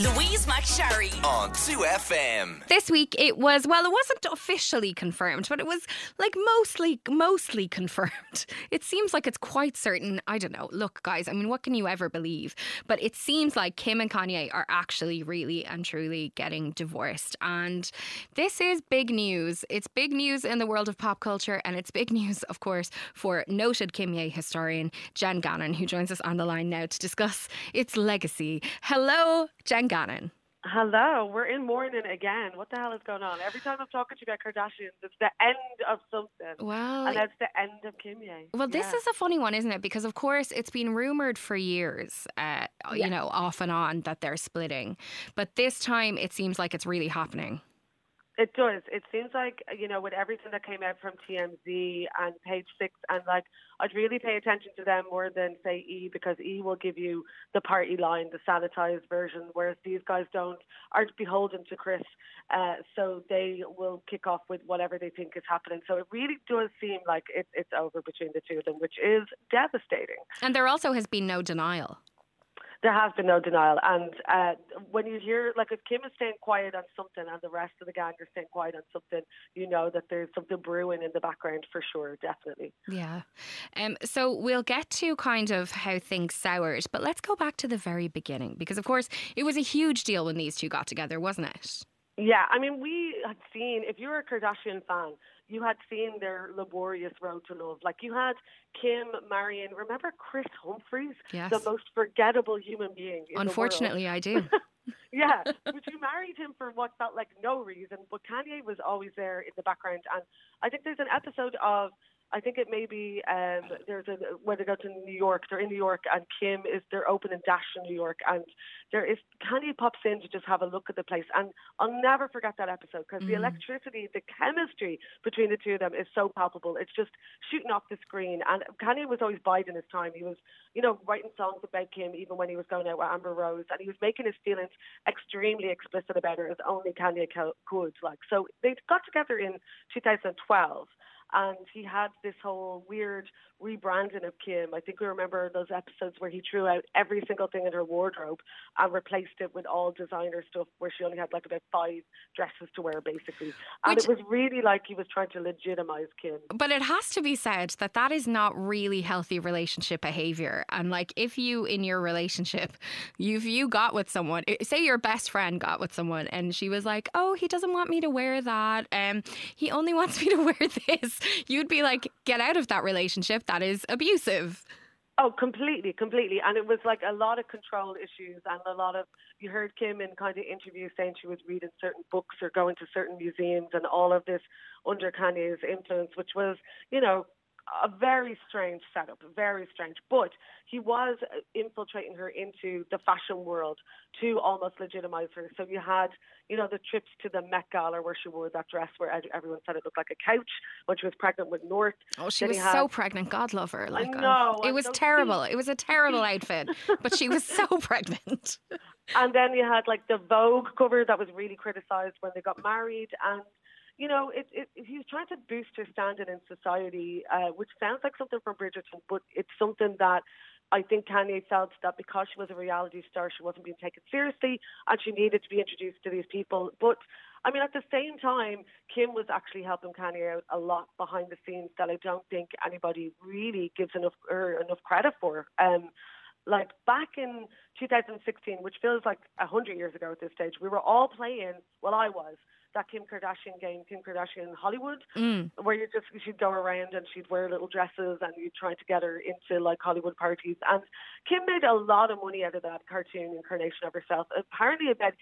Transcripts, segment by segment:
Louise McSharry on 2FM. This week it wasn't officially confirmed, but it was like mostly confirmed. It seems like it's quite certain. I don't know. Look, guys, I mean, what can you ever believe? But it seems like Kim and Kanye are actually really and truly getting divorced. And this is big news. It's big news in the world of pop culture, and it's big news, of course, for noted Kimye historian Jen Gannon, who joins us on the line now to discuss its legacy. Hello, Jen Gannon. Hello, we're in mourning again. What the hell is going on? Every time I'm talking to you about Kardashians, it's the end of something. Well, and that's the end of Kimye. Well, this is a funny one, isn't it? Because, of course, it's been rumoured for years, you know, off and on that they're splitting. But this time it seems like it's really happening. It does. It seems like, you know, with everything that came out from TMZ and Page Six, and like, I'd really pay attention to them more than, say, E, because E will give you the party line, the sanitized version, whereas these guys aren't beholden to Chris, so they will kick off with whatever they think is happening. So it really does seem like it's over between the two of them, which is devastating. And there also has been no denial. There has been no denial. And when you hear, like, if Kim is staying quiet on something and the rest of the gang are staying quiet on something, you know that there's something brewing in the background for sure, definitely. Yeah. So we'll get to kind of how things soured, but let's go back to the very beginning, because, of course, it was a huge deal when these two got together, wasn't it? Yeah, I mean, we had seen, if you were a Kardashian fan, you had seen their laborious road to love. Like, you had Kim marrying, remember Chris Humphries? Yes. The most forgettable human being in Unfortunately, the world. I do. Yeah, but you married him for what felt like no reason, but Kanye was always there in the background. And I think there's an episode of, I think it may be where they go to New York. They're in New York, and they're opening Dash in New York, and Kanye pops in to just have a look at the place, and I'll never forget that episode because the electricity, the chemistry between the two of them is so palpable. It's just shooting off the screen, and Kanye was always biding his time. He was, you know, writing songs about Kim even when he was going out with Amber Rose, and he was making his feelings extremely explicit about her as only Kanye could. Like, so they got together in 2012. And he had this whole weird rebranding of Kim. I think we remember those episodes where he threw out every single thing in her wardrobe and replaced it with all designer stuff where she only had like about 5 dresses to wear, basically. And it was really like he was trying to legitimize Kim. But it has to be said that is not really healthy relationship behaviour. And like, if you, in your relationship, you got with someone, say your best friend got with someone and she was like, oh, he doesn't want me to wear that. He only wants me to wear this. You'd be like, get out of that relationship. That is abusive. Oh, completely. And it was like a lot of control issues and you heard Kim in kind of interviews saying she was reading certain books or going to certain museums and all of this under Kanye's influence, which was, you know, a very strange setup, very strange. But he was infiltrating her into the fashion world to almost legitimize her. So you had, you know, the trips to the Met Gala where she wore that dress where everyone said it looked like a couch when she was pregnant with North. Oh, she was so pregnant. God love her. Like, I know. It was terrible. It was a terrible outfit, but she was so pregnant. And then you had like the Vogue cover that was really criticized when they got married. And you know, he was trying to boost her standing in society, which sounds like something from Bridgerton, but it's something that I think Kanye felt that because she was a reality star, she wasn't being taken seriously and she needed to be introduced to these people. But, I mean, at the same time, Kim was actually helping Kanye out a lot behind the scenes that I don't think anybody really gives enough credit for. Like back in 2016, which feels like 100 years ago at this stage, we were all playing, well, I was, that Kim Kardashian game, Kim Kardashian Hollywood, where she'd go around and she'd wear little dresses and you'd try to get her into like Hollywood parties. And Kim made a lot of money out of that cartoon incarnation of herself, apparently about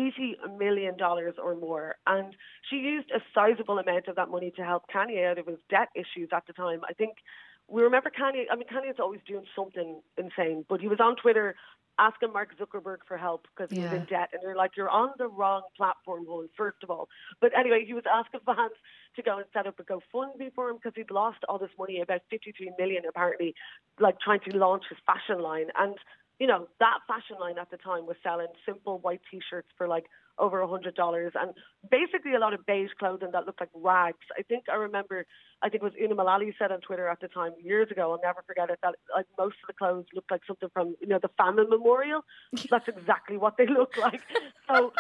$80 million or more. And she used a sizable amount of that money to help Kanye out of his debt issues at the time. I think we remember Kanye, I mean, Kanye's always doing something insane, but he was on Twitter asking Mark Zuckerberg for help because he was in debt. And they're like, you're on the wrong platform, first of all. But anyway, he was asking fans to go and set up a GoFundMe for him because he'd lost all this money, about $53 million apparently, like trying to launch his fashion line. And that fashion line at the time was selling simple white T-shirts for like over $100 and basically a lot of beige clothing that looked like rags. I think it was Una Mullally said on Twitter at the time years ago, I'll never forget it, that like most of the clothes looked like something from, the famine memorial. That's exactly what they look like. So,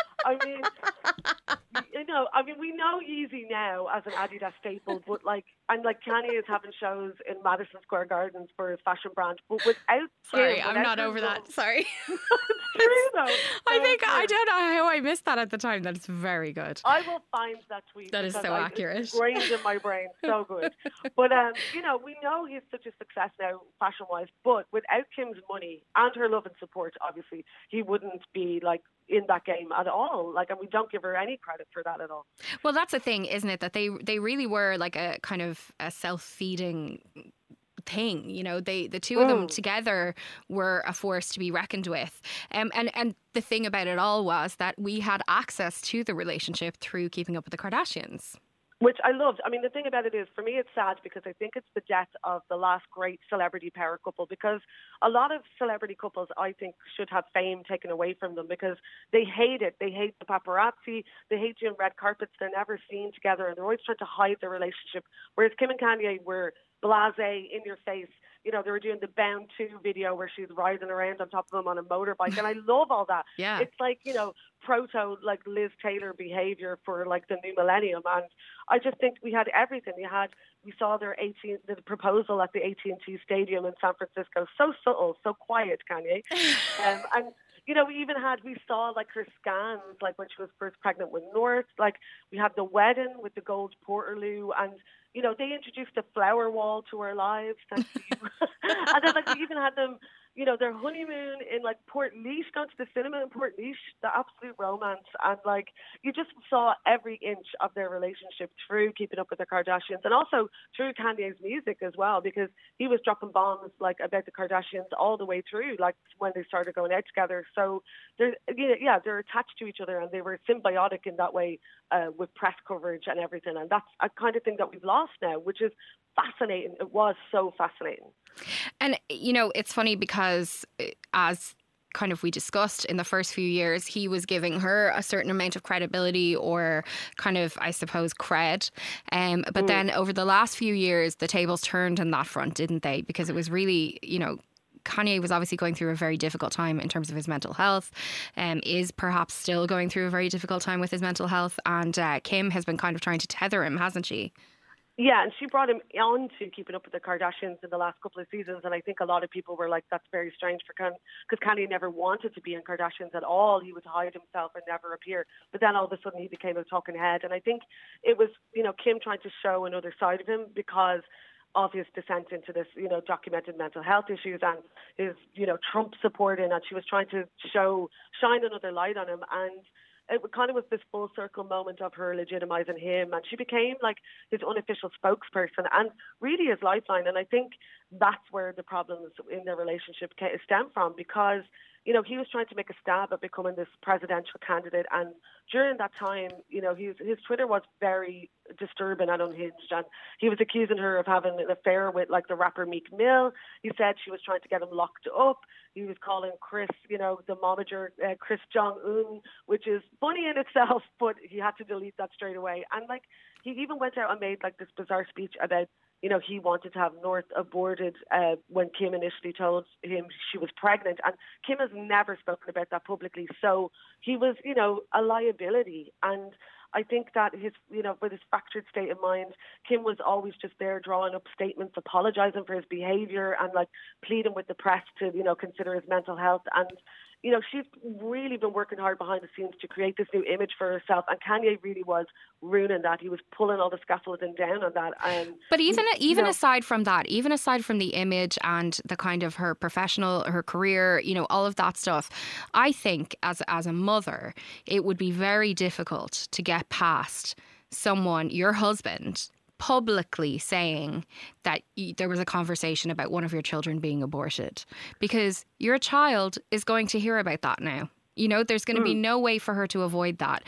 we know Yeezy now as an Adidas staple, but Kanye is having shows in Madison Square Gardens for his fashion brand, but without Sorry, I'm not over that. Sorry. It's true though. I don't know how I missed that at the time. That's very good. I will find that tweet. That is so accurate. It's ingrained in my brain. So good. But, we know he's such a success now, fashion-wise, but without Kim's money and her love and support, obviously, he wouldn't be, in that game at all. And we don't give her any credit for that at all. Well, that's the thing, isn't it? That they really were like a kind of a self-feeding thing. The two of them together were a force to be reckoned with. And the thing about it all was that we had access to the relationship through Keeping Up with the Kardashians. Which I loved. The thing about it is, for me, it's sad because I think it's the death of the last great celebrity power couple, because a lot of celebrity couples, I think, should have fame taken away from them because they hate it. They hate the paparazzi. They hate doing red carpets. They're never seen together and they're always trying to hide their relationship. Whereas Kim and Kanye were blasé, in your face. They were doing the Bound 2 video where she's riding around on top of him on a motorbike. And I love all that. Yeah. It's like, proto, Liz Taylor behavior for the new millennium. And I just think we had everything. We saw the proposal at the AT&T Stadium in San Francisco. So subtle, so quiet, Kanye. And we saw her scans, when she was first pregnant with North. We had the wedding with the gold Portaloo, and they introduced a flower wall to our lives. Thank you. And then we even had them, their honeymoon in Port going to the cinema in Port the absolute romance. And you just saw every inch of their relationship through Keeping Up with the Kardashians, and also through Kanye's music as well, because he was dropping bombs about the Kardashians all the way through, when they started going out together. So they're attached to each other, and they were symbiotic in that way, with press coverage and everything. And that's a kind of thing that we've lost now, which is fascinating. It was so fascinating. And, it's funny because as kind of we discussed in the first few years, he was giving her a certain amount of credibility or kind of, I suppose, cred. But then over the last few years, the tables turned on that front, didn't they? Because it was really, Kanye was obviously going through a very difficult time in terms of his mental health, is perhaps still going through a very difficult time with his mental health. And Kim has been kind of trying to tether him, hasn't she? Yeah, and she brought him on to Keeping Up with the Kardashians in the last couple of seasons, and I think a lot of people were like, that's very strange for Kanye, because Kanye never wanted to be in Kardashians at all. He would hide himself and never appear. But then all of a sudden he became a talking head, and I think it was, Kim trying to show another side of him because of his descent into this, documented mental health issues and his, Trump supporting, and she was trying to shine another light on him. And it kind of was this full circle moment of her legitimizing him, and she became his unofficial spokesperson and really his lifeline. And I think that's where the problems in their relationship stem from, because he was trying to make a stab at becoming this presidential candidate, and during that time, his Twitter was very disturbing and unhinged, and he was accusing her of having an affair with the rapper Meek Mill. He said she was trying to get him locked up. He was calling Chris, the momager, Chris Jong-un, which is funny in itself, but he had to delete that straight away. And he even went out and made this bizarre speech about, he wanted to have North aborted when Kim initially told him she was pregnant. And Kim has never spoken about that publicly. So he was, a liability. And I think that his, with his fractured state of mind, Kim was always just there drawing up statements, apologizing for his behavior and pleading with the press to, consider his mental health. And, she's really been working hard behind the scenes to create this new image for herself. And Kanye really was ruining that. He was pulling all the scaffolding down on that. But even aside from that, even aside from the image and the kind of her her career, all of that stuff, I think as a mother, it would be very difficult to get past someone, your husband, publicly saying that there was a conversation about one of your children being aborted, because your child is going to hear about that now. There's going to be no way for her to avoid that.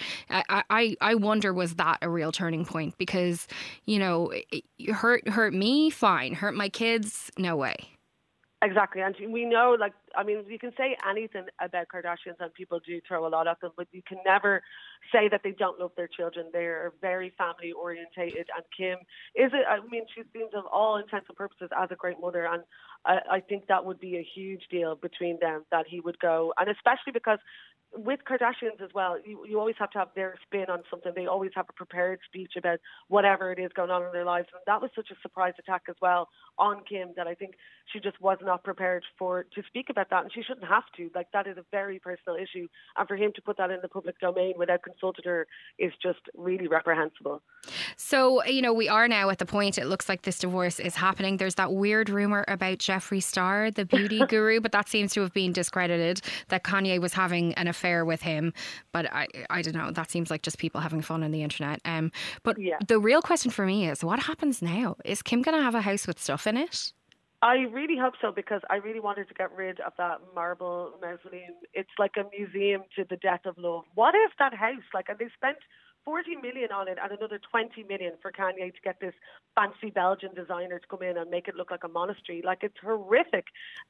I wonder, was that a real turning point? Because, hurt me, fine. Hurt my kids, no way. Exactly, and we know, like, I mean, you can say anything about Kardashians and people do throw a lot at them, but you can never say that they don't love their children. They're very family orientated, and Kim she seems, of all intents and purposes, as a great mother, and I think that would be a huge deal between them, that he would go, and especially because with Kardashians as well, you always have to have their spin on something. They always have a prepared speech about whatever it is going on in their lives. And that was such a surprise attack as well on Kim, that I think she just was not prepared to speak about that. And she shouldn't have to. Like, that is a very personal issue. And for him to put that in the public domain without consulting her is just really reprehensible. So, we are now at the point, it looks like this divorce is happening. There's that weird rumour about Jeffree Star, the beauty guru, but that seems to have been discredited, that Kanye was having an affair with him. But I don't know, that seems like just people having fun on the internet. But the real question for me is, what happens now? Is Kim going to have a house with stuff in it? I really hope so, because I really wanted to get rid of that marble mausoleum. It's like a museum to the death of love. What if that house, and they spent 40 million on it and another 20 million for Kanye to get this fancy Belgian designer to come in and make it look like a monastery. Like, it's horrific.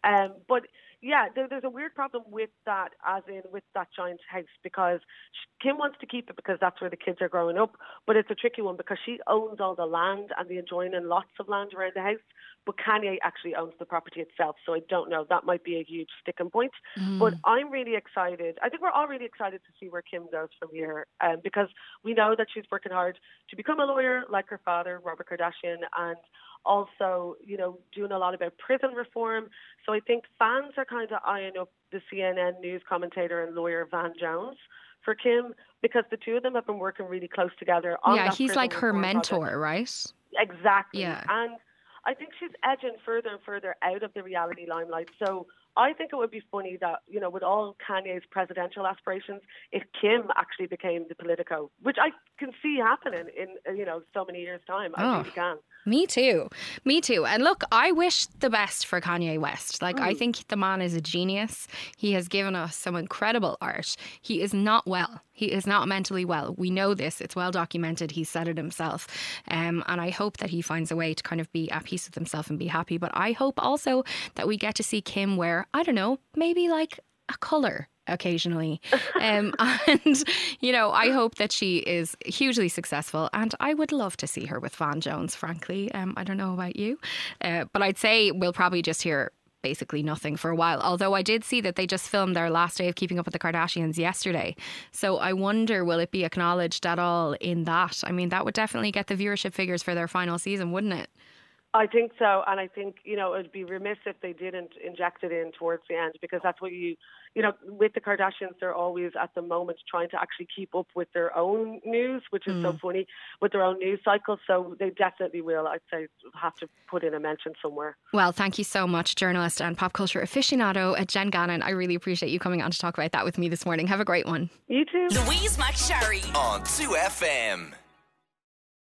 But yeah, there's a weird problem with that, as in with that giant house, because Kim wants to keep it because that's where the kids are growing up. But it's a tricky one because she owns all the land and the adjoining lots of land around the house. But Kanye actually owns the property itself. So I don't know. That might be a huge sticking point. But I'm really excited. I think we're all really excited to see where Kim goes from here, because we know that she's working hard to become a lawyer like her father, Robert Kardashian, and also, doing a lot about prison reform. So I think fans are kind of eyeing up the CNN news commentator and lawyer Van Jones for Kim, because the two of them have been working really close together on that. Yeah, he's like her mentor, project. Right? Exactly. Yeah. And I think she's edging further and further out of the reality limelight. So I think it would be funny that, with all Kanye's presidential aspirations, if Kim actually became the Politico, which I can see happening in, so many years' time. I really can. Me too. And look, I wish the best for Kanye West. I think the man is a genius. He has given us some incredible art. He is not well. He is not mentally well. We know this. It's well documented. He said it himself. And I hope that he finds a way to kind of be at peace with himself and be happy. But I hope also that we get to see Kim wear, I don't know, maybe like a colour occasionally. And, I hope that she is hugely successful, and I would love to see her with Van Jones, frankly. I don't know about you, but I'd say we'll probably just hear basically nothing for a while. Although I did see that they just filmed their last day of Keeping Up with the Kardashians yesterday. So I wonder, will it be acknowledged at all in that? I mean, that would definitely get the viewership figures for their final season, wouldn't it? I think so, and I think, it'd be remiss if they didn't inject it in towards the end, because that's what with the Kardashians, they're always at the moment trying to actually keep up with their own news, which is so funny, with their own news cycle. So they definitely will, I'd say, have to put in a mention somewhere. Well, thank you so much, journalist and pop culture aficionado Jen Gannon. I really appreciate you coming on to talk about that with me this morning. Have a great one. You too. Louise McSharry on 2FM.